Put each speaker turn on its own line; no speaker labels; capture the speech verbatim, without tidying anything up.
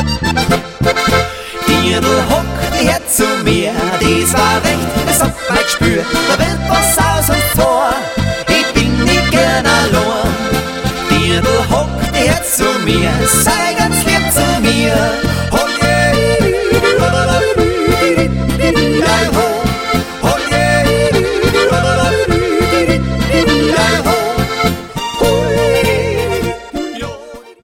Dirndl huckt die her zu mir, dies war recht, es hat mein Gespür, da wird was aus und vor, ich bin nicht gern allein. Dirndl huckt die her zu mir, sei ganz lieb.